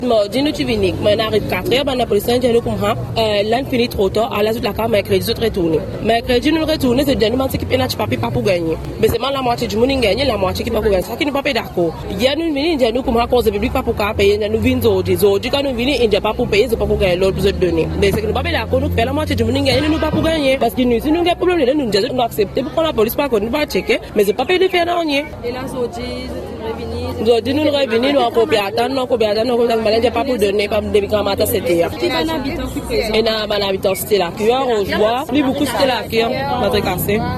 Mardi, nous venons. On arrive 4h, la police nous comprend. L'an finit trop tard, à la suite de la carte, mercredi, nous retournons. Mercredi, nous retournons, c'est le dernier qui peut pas papier pour gagner. Mais c'est la moitié du monde qui gagne, la moitié qui peut pas gagner. Ça qui nous pas d'accord. Hier, nous venons, nous comprend cause public pas pour payer, nous venons aujourd'hui. Quand nous venons, il n'y a pas pour payer, c'est pas pour gagner l'autre besoin de donner. Mais c'est que nous pas d'accord, nous faisons la moitié du monde qui gagne, nous pas pour gagner. Parce que nous, si nous avons un problème, nous acceptons pour la police, pas qu'on nous va checker, mais c'est pas payer de faire rien. Et là, aujourd'hui, nous revenons, nous en copie attendre, nous copie attendre, nous avons pas pour donner, pas depuis quand matin c'était. Qui est un habitant qui présente? Et un habitant c'était la cure, on voit, lui beaucoup c'était la cure, notre cassé.